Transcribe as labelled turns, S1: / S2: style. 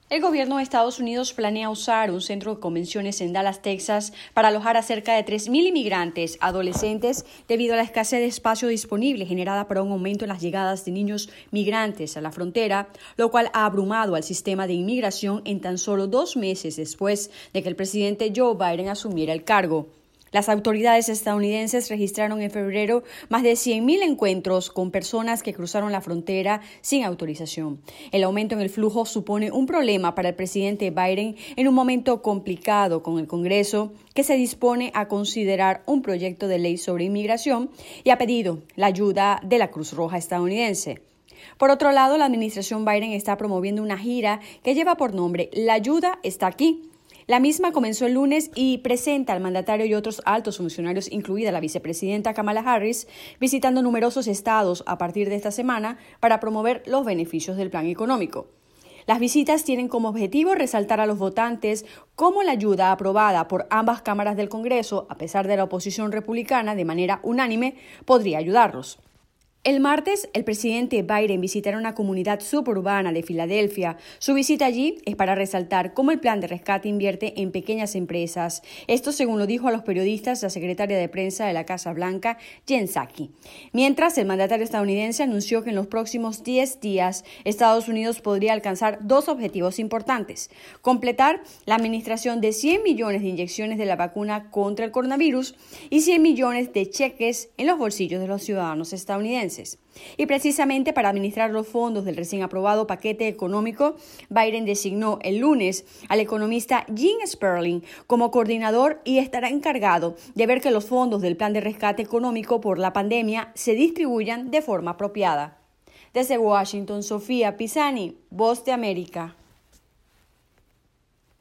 S1: El gobierno de Estados Unidos planea usar un centro de convenciones en Dallas, Texas, para alojar a cerca de 3.000 inmigrantes adolescentes debido a la escasez de espacio disponible generada por un aumento en las llegadas de niños migrantes a la frontera, lo cual ha abrumado al sistema de inmigración en tan solo 2 meses después de que el presidente Joe Biden asumiera el cargo. Las autoridades estadounidenses registraron en febrero más de 100.000 encuentros con personas que cruzaron la frontera sin autorización. El aumento en el flujo supone un problema para el presidente Biden en un momento complicado con el Congreso, que se dispone a considerar un proyecto de ley sobre inmigración y ha pedido la ayuda de la Cruz Roja estadounidense. Por otro lado, la administración Biden está promoviendo una gira que lleva por nombre La ayuda está aquí. La misma comenzó el lunes y presenta al mandatario y otros altos funcionarios, incluida la vicepresidenta Kamala Harris, visitando numerosos estados a partir de esta semana para promover los beneficios del plan económico. Las visitas tienen como objetivo resaltar a los votantes cómo la ayuda aprobada por ambas cámaras del Congreso, a pesar de la oposición republicana de manera unánime, podría ayudarlos. El martes, el presidente Biden visitará una comunidad suburbana de Filadelfia. Su visita allí es para resaltar cómo el plan de rescate invierte en pequeñas empresas. Esto según lo dijo a los periodistas la secretaria de prensa de la Casa Blanca, Jen Psaki. Mientras, el mandatario estadounidense anunció que en los próximos 10 días Estados Unidos podría alcanzar 2 objetivos importantes: completar la administración de 100 millones de inyecciones de la vacuna contra el coronavirus y 100 millones de cheques en los bolsillos de los ciudadanos estadounidenses. Y precisamente para administrar los fondos del recién aprobado paquete económico, Biden designó el lunes al economista Jim Sperling como coordinador y estará encargado de ver que los fondos del plan de rescate económico por la pandemia se distribuyan de forma apropiada. Desde Washington, Sofía Pisani, Voz de América.